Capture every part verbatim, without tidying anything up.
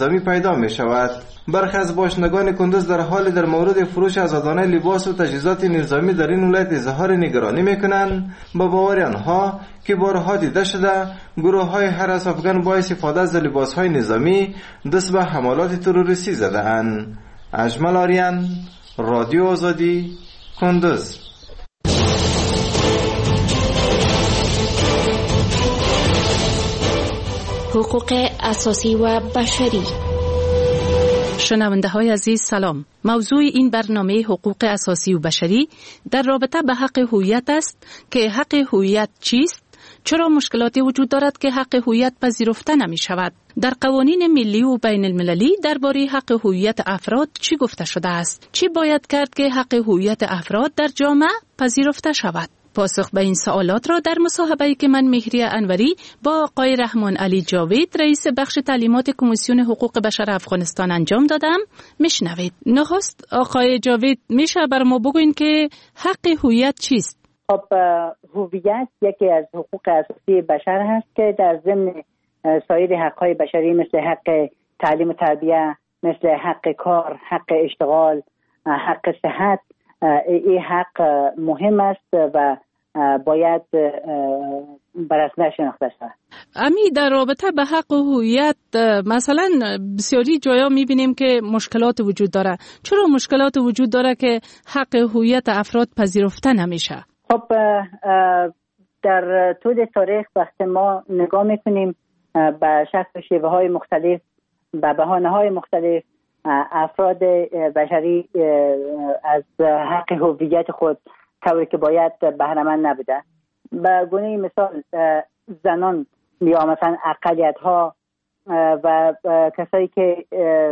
نظامی پیدا می شود. برخی از باشندگان کندوز در حال در مورد فروش آزادانه لباس و تجهیزات نظامی در این ولایت اظهار نگرانی میکنند. با باور آنها که بارها دیده شده گروه های هراس افغان با استفاده از لباس های نظامی دست به حملات تروریستی زده اند. اجمل آریان، رادیو آزادی، کندوز. حقوق اساسی و بشری. شنونده های عزیز سلام. موضوع این برنامه حقوق اساسی و بشری در رابطه به حق هویت است که حق هویت چیست؟ چرا مشکلاتی وجود دارد که حق هویت پذیرفته نمی شود؟ در قوانین ملی و بین المللی درباره حق هویت افراد چی گفته شده است؟ چی باید کرد که حق هویت افراد در جامعه پذیرفته شود؟ پاسخ به این سوالات را در مصاحبه‌ای که من مهری انوری با آقای رحمان علی جاوید رئیس بخش تعلیمات کمیسیون حقوق بشر افغانستان انجام دادم میشنوید. نخست آقای جاوید میشه بر ما بگوین که حق هویت چیست؟ خب هویت یکی از حقوق اساسی بشر هست که در ضمن سایر حق‌های بشری مثل حق تعلیم و تربیت، مثل حق کار، حق اشتغال، حق صحت، این حق مهم است و باید بر اساس شناخته شود. امی در رابطه به حق و هویت مثلا بسیاری جایا میبینیم که مشکلات وجود داره. چرا مشکلات وجود داره که حق هویت افراد پذیرفته نمیشه؟ خب در طول تاریخ وقتی ما نگاه میکنیم به شکل شیوه های مختلف، به بهانه های مختلف، افراد بشری از حق هویت خود طوری که باید بهره‌مند نبوده. به گونه مثال زنان یا مثلا اقلیت ها و کسایی که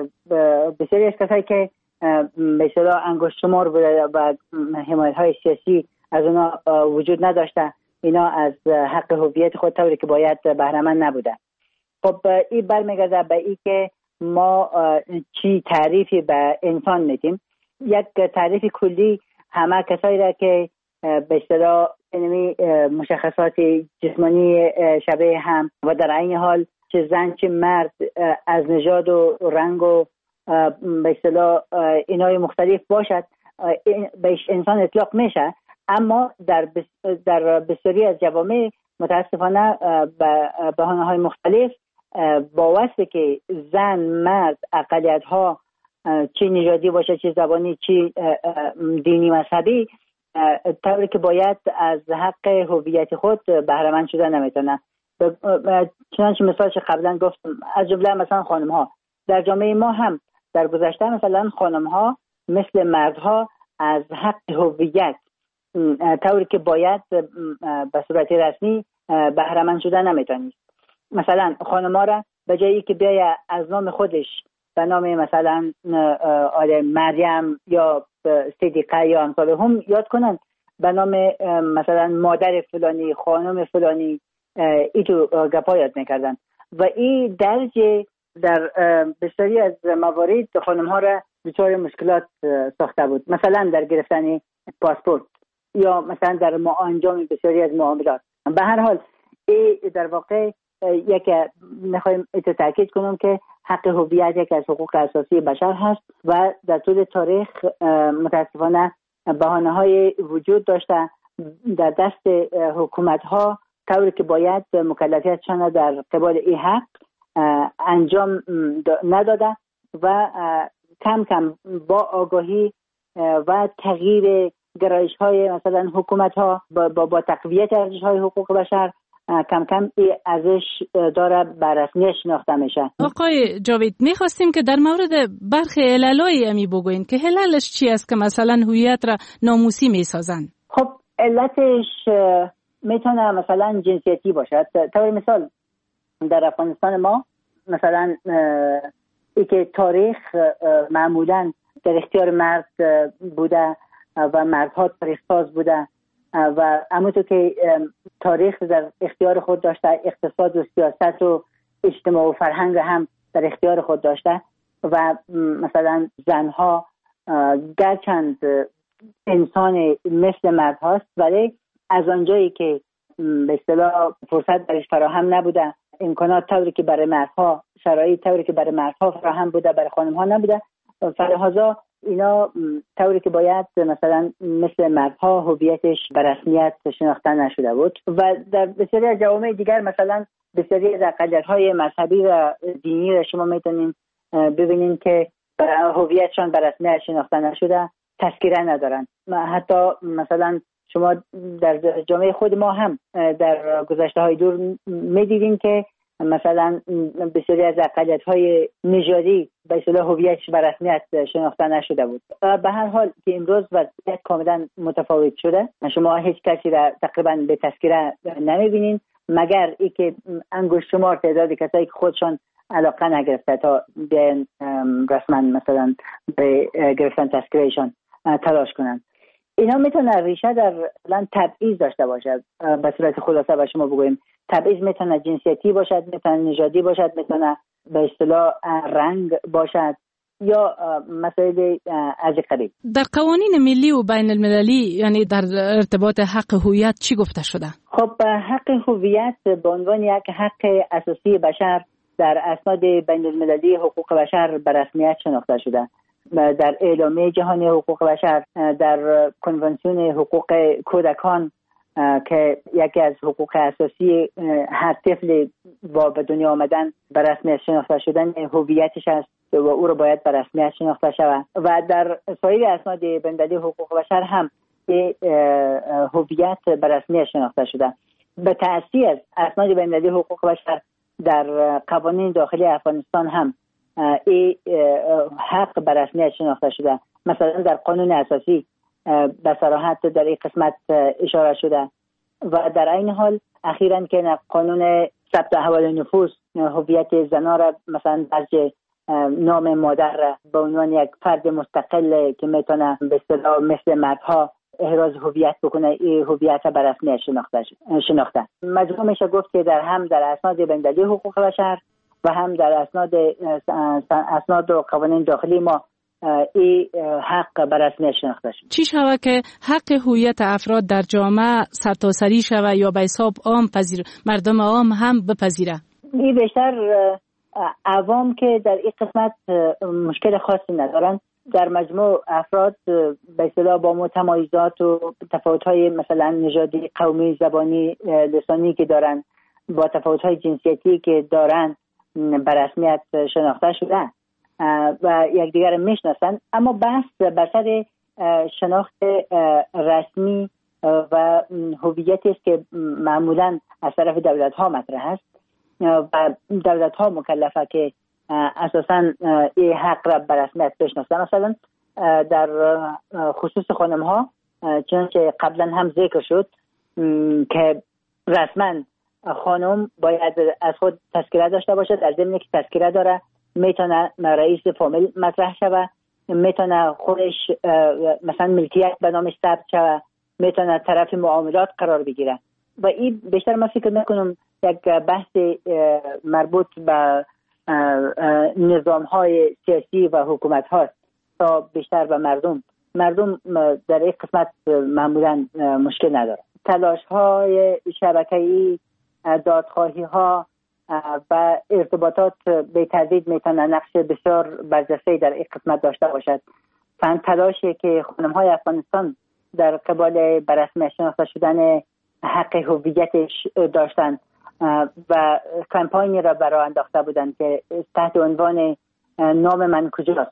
بسیاری از کسایی که به اصطلاح انگشت شمار بوده و حمایت های سیاسی از اونا وجود نداشته، اینا از حق هویت خود طوری که باید بهره‌مند نبوده. خب این برمیگرده به این که ما چی تعریفی به انسان میدیم. یک تعریف کلی همه کسایی را که به اصطلاح مشخصات جسمانی شبیه هم و در عین حال چه زن چه مرد از نژاد و رنگ و به اصطلاح اینای مختلف باشد بهش انسان اطلاق میشه. اما در در بسیاری از جوامع متاسفانه به بهانه‌های مختلف با واسطه که زن، مرد، اقلیت ها چه نژادی باشه، چه زبانی، چه دینی مذهبی، طوری که باید از حق هویت خود بهره مند شده نمیتونن. چنانچه مثالش قبلا گفتم، از جمله مثلا خانم ها در جامعه ما هم در گذشته مثلا خانم ها مثل مردها از حق هویت طوری که باید به صورت رسمی بهره مند شده نمیتونید. مثلا خانم‌ها را به جایی که بیای از نام خودش به نام مثلا آره مریم یا صدیقه یا امثال هم یاد کنن، به نام مثلا مادر فلانی، خانم فلانی، ایتو گپا یاد میکردن و این درجه در بسیاری از موارد خانم‌ها را دچار مشکلات ساخته بود، مثلا در گرفتن پاسپورت یا مثلا در انجام بسیاری از معاملات. به هر حال این در واقع یک میخوایم تاکید کنم که حق هویت یک از حقوق اساسی بشر هست و در طول تاریخ متاسفانه بهانه‌های وجود داشته در دست حکومت‌ها طوری که باید مکلفیتشان در قبال این حق انجام نداده و کم کم با آگاهی و تغییر گرایش‌های مثلا حکومت‌ها با, با, با تقویت ارزش‌های حقوق بشر کم کم این ارزش داره به رسمیت شناخته میشه. آقای جاوید میخواستیم که در مورد برخی عللای امی بگوین که عللش چی است که مثلا هویت را ناموسی میسازن؟ خب علتش میتونه مثلا جنسیتی باشد. طور مثال در افغانستان ما مثلا ای که تاریخ معمولا در اختیار مرد بوده و مردها تاریخ ساز بوده و همونطور که تاریخ در اختیار خود داشته، اقتصاد و سیاست و اجتماع و فرهنگ هم در اختیار خود داشته و مثلا زنها گرچند انسان مثل مرد هاست ولی از آنجایی که به اصطلاح فرصت برش فراهم نبوده امکانات طوری که برای مردها، شرایط طوری که برای مردها فراهم بوده برای خانم‌ها نبوده. فلهذا اینا طوری که باید مثلا مثل مردها هویتش به رسمیت شناخته نشده بود و در بسیاری از جوامع دیگر مثلا بسیاری از اقلیت‌های مذهبی و دینی را شما میتونین ببینین که هویتشان به رسمیت شناخته نشده، تذکره ندارن. حتی مثلا شما در جامعه خود ما هم در گذشته‌های دور می‌دیدین که مثلا بسیاری از اقلیت‌های نژادی به اصطلاح هویتش به رسمیت شناخته نشده بود. به هر حال که امروز وضعیت کاملا متفاوت شده، شما هیچ کسی را تقریبا به تذکره نمی‌بینین مگر اینکه انگشت شمار تعداد کسایی که خودشان علاقه نگرفته تا بیان رسما مثلا به گرفتن تذکرهشان تلاش کنند. اینا میتونه ریشه در لن تبعیض داشته باشد. به صورت خلاصه به شما بگویم تبعیض میتونه جنسیتی باشد، میتونه نژادی باشد، میتونه به اصطلاح رنگ باشد یا مسائل از قریب. در قوانین ملی و بین المللی یعنی در ارتباط حق هویت چی گفته شده؟ خب حق هویت به عنوان یک حق اساسی بشر در اسناد بین المللی حقوق بشر به رسمیت شناخته شده. در اعلامیه جهانی حقوق بشر، در کنونسیون حقوق کودکان که یکی از حقوق اساسی هر طفل با به دنیا آمدن به رسمیت شناخته شدن هویتش است و او را باید به رسمیت شناخته شود و در سایر اسناد بین المللی حقوق بشر هم هویت به رسمیت شناخته شده. به تأسیس از اسناد بین المللی حقوق بشر در قوانین داخلی افغانستان هم این حق به رسمیت شناخته شده. مثلا در قانون اساسی به صراحت در این قسمت اشاره شده و در این حال اخیراً که قانون ثبت احوال نفوس هویت زنان را مثلا درج نام مادر را به عنوان یک فرد مستقل که میتونه به اصطلاح مثل مردها احراز هویت بکنه، این هویت به رسمیت شناخته شناخته مجموع میشه گفت که در هم در اسناد بین المللی حقوق بشر و هم در اسناد اسناد و قوانین داخلی ما این حق به رسمیت شناخته شد. چی شود که حق هویت افراد در جامعه سرتاسری شود یا به حساب عام پذیر مردم عام هم بپذیره؟ این بیشتر عوام که در این قسمت مشکل خاصی ندارن. در مجموع افراد به اصطلاح با متمایزات و تفاوت‌های مثلا نژادی، قومی، زبانی، لسانی که دارن، با تفاوت‌های جنسیتی که دارن به رسمیت شناخته شده و یکدیگر میشناسن. اما بحث بر سر شناخت رسمی و هویتی است که معمولا از طرف دولت‌ها مطرح است و دولت‌ها مکلفه که اساساً این حق را به رسمیت بشناسن. مثلا در خصوص خانم‌ها چنانچه قبلا هم ذکر شد که رسما خانم باید از خود تذکره داشته باشد. از ضمن که تذکره داره میتونه رئیس فامیل مطرح شود، میتونه خودش مثلا ملکیت به نامش ثبت شود، میتونه طرف معاملات قرار بگیره و این بیشتر من فکر میکنم یک بحث مربوط به نظام های سیاسی و حکومت هاست تا بیشتر به مردم مردم در این قسمت معمولا مشکل نداره. تلاش های شبکه‌ای، دادخواهی ها و ارتباطات به تدریج میتونه نقش بسیار برجسته در این قسمت داشته باشد. فن تلاشی که خانم های افغانستان در قبال به رسمیت شناخته شدن حق هویتش داشتن و کمپاینی را برای انداخته بودند که تحت عنوان نام من کجاست.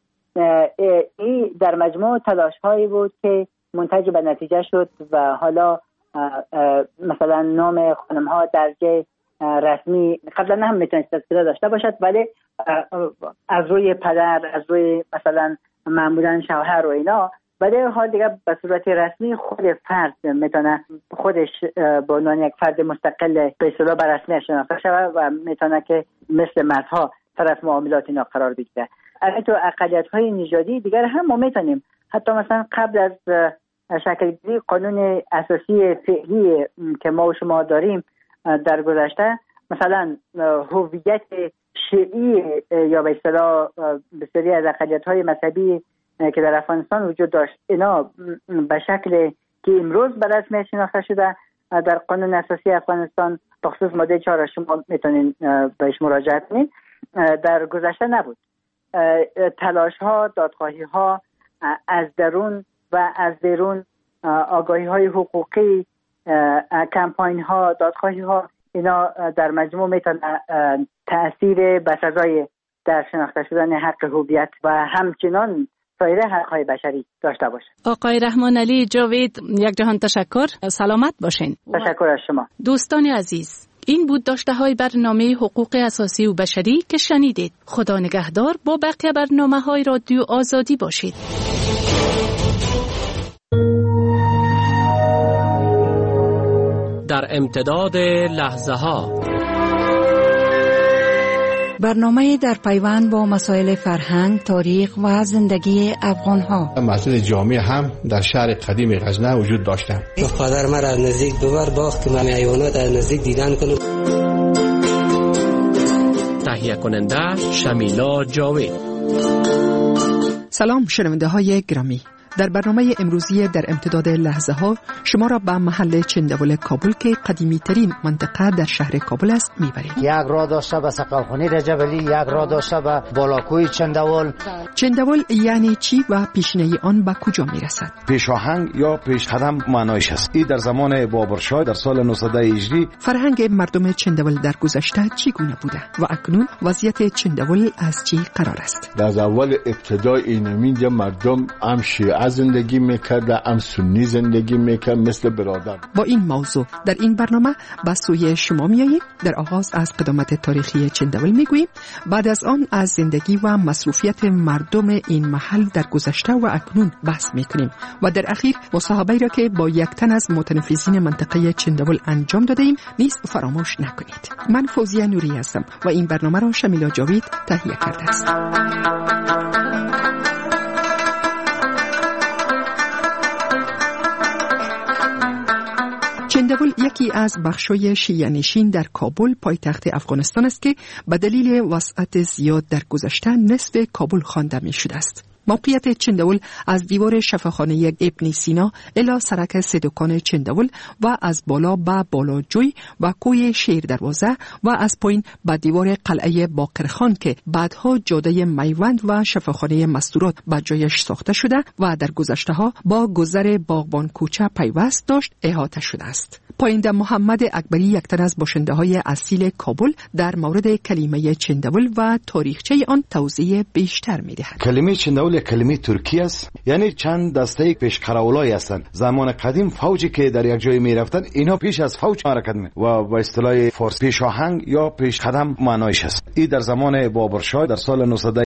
این در مجموع تلاش هایی بود که منتج به نتیجه شد و حالا مثلا نام خانم ها درجه رسمی قبلا هم میتونست تذکره داشته باشد، ولی از روی پدر، از روی مثلا معمولا شوهر و اینا، ولی حال دیگه به صورت رسمی خود فرد میتونه خودش به عنوان یک فرد مستقل به اصطلاح به رسمیت شناخته شود و میتونه که مثل مردها طرف معاملات اینا قرار بگیره. اگه تو اقلیت‌های نژادی دیگر هم ما میتونیم حتی مثلا قبل از شکل‌گیری قانون اساسی فعلی که ما و شما داریم در گذشته، مثلا هویت شیعی یا به اصطلاح بسیاری از اقلیت‌های مذهبی که در افغانستان وجود داشت، اینا به شکل که امروز به رسمیت شناخته شده در قانون اساسی افغانستان بخصوص ماده چهار شما میتونین بهش مراجعه کنین، در گذشته نبود. تلاش ها، دادخواهی ها از درون و از بیرون، آگاهی های حقوقی، کمپاین ها، دادخواهی ها، اینا در مجموع میتونه تأثیر بسزای در شناخته شدن حق هویت و همچنان سایر حق‌های بشری داشته باشه. آقای رحمان علی جاوید، یک جهان تشکر. سلامت باشین. تشکر از شما. دوستان عزیز، این بود داشته های برنامه حقوق اساسی و بشری که شنیدید. خدا نگهدار. با بقیه برنامه های رادیو آزادی باشید. در امتداد لحظه ها، برنامه در پیوند با مسائل فرهنگ، تاریخ و زندگی افغان ها. مسجد جامع هم در شهر قدیم غزنه وجود داشته. پدر مرا از نزدیک ببر باغ که من حیوانات از نزدیک دیدن کنم. تهیه کننده شمیلا جاوید. سلام شنونده های گرامی. در برنامه امروزی در امتداد لحظه ها شما را به محل چندول کابل که قدیمی ترین منطقه در شهر کابل است میبریم. یک راه داشته به سقلخانی رجبلی، یک راه داشته به بالاکوی چندول. چندول یعنی چی و پیشینه آن به کجا میرسد؟ پیشاهنگ یا پیش قدم معنایش است. این در زمان بابرشاه در سال نهصد هجری. فرهنگ مردم چندول در گذشته چگونه بوده و اکنون وضعیت چندول از چی قرار است؟ در اول ابتدای اینمیدیا مردم هم شیعه زندگی میکرد، هم سنی زندگی میکرد مثل برادر. با این موضوع در این برنامه به سوی شما میاییم. در آغاز از قدامت تاریخی چندول میگوییم، بعد از آن از زندگی و مصروفیت مردم این محل در گذشته و اکنون بحث میکنیم و در اخیر مصاحبه‌ای را که با یک تن از متنفذین منطقه چندول انجام داده ایم نیز فراموش نکنید. من فوزیه نوری هستم و این برنامه را شمیلا جاوید تهیه کرده است. چندول یکی از بخشای شیعه نشین در کابل پایتخت افغانستان است که به دلیل وسعت زیاد در گذشته نصف کابل خوانده می شده است. موقعیت چندول از دیوار شفاخانه ابن سینا الی سرک سدکان چندول و از بالا به بالاجوی و کوی شیر دروازه و از پایین به دیوار قلعه باقرخان که بعدها جاده میوند و شفاخانه مستورات به جایش ساخته شده و در گذشته ها با گذر باغبان کوچه پیوست داشت احاطه شده است. پاینده محمد اکبری یک تن از باشنده های اصیل کابل در مورد کلمه چندول و تاریخچه آن توضیح بیشتر می دهد. کلمه چندول کلمه ترکی است، یعنی چند دسته پیش قراولای هستند. زمان قدیم فوجی که در یک جای می رفتن اینا پیش از فوج حرکت می و با اصطلاح فارسی پیشاهنگ یا پیش قدم معنایش است. این در زمان بابرشاه در سال نهصد